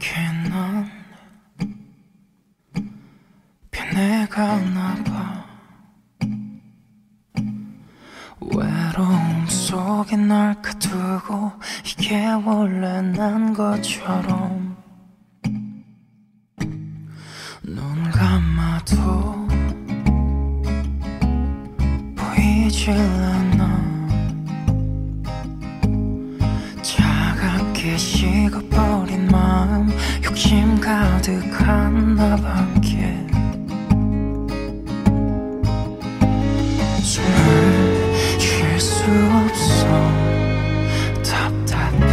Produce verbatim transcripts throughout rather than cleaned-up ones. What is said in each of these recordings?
그렇게 난 변해가나 봐. 외로움 속에 널 가두고 이게 원래 난 것처럼 눈 감아도 보이질 않아. 차갑게 식어버린 마음, 욕심 가득한 나밖에 숨을 쉴 수 없어. 답답해.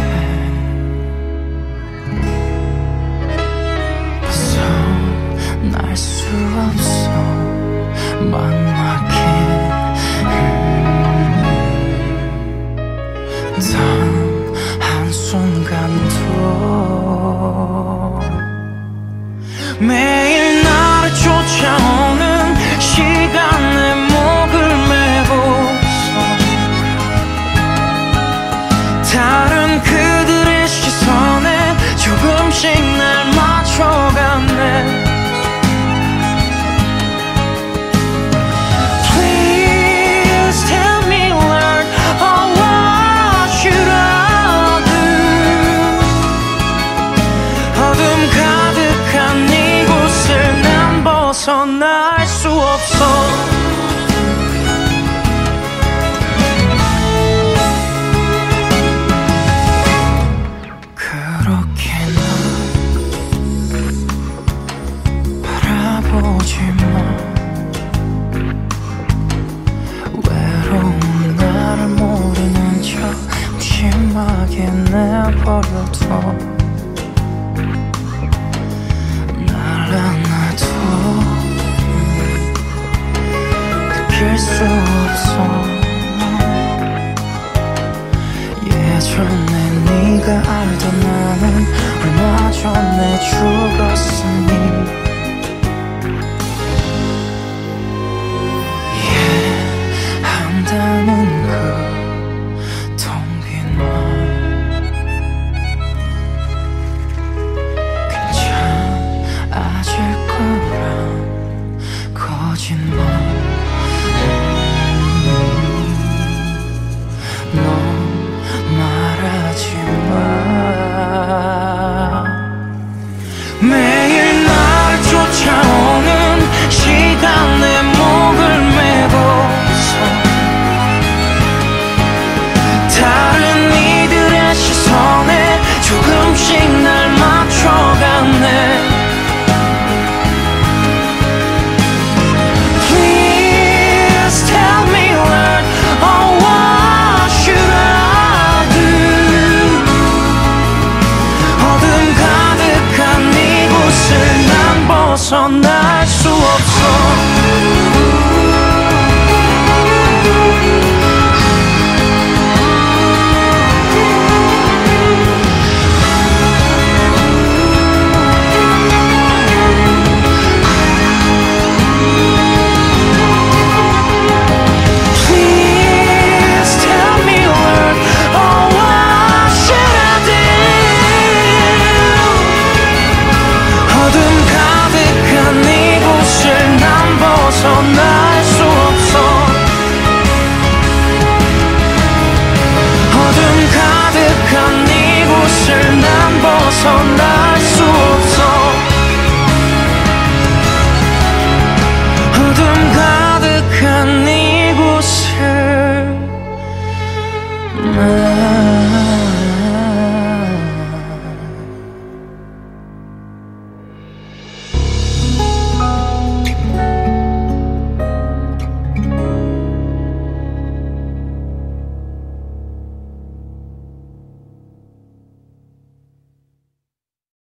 벗어날 수 없어. 막막해. 단 한순간도 매일 나를 쫓아오는 시간에 목을 매고서 다른 그들의 시선에 조금씩 날 맞춰가네. Please tell me Lord, oh what should I do? 어둠 가득한 이곳을 난 벗어날 수 없어. 보지마. 외로운 나를 모르는 척 무심하게 내버려둬. 날 안아도 느낄 수 없어. 예전에 네가 알던 나는 얼마 전에 죽었으니 한다는 그 텅 빈 맘 괜찮아질 거란 거짓말. 너 말하지 마. 매일 나를 쫓아오는 시간에 목을 매고 다른 이들의 시선에 조금씩 날 맞춰가네. Please tell me Lord, oh what should I do? 어둠 가득한 이곳을 난 벗어날 수 없어. 벗어날 수 없어. 어둠 가득한 이곳을 난 벗어날 수 없어. 어둠 가득한 이곳을 난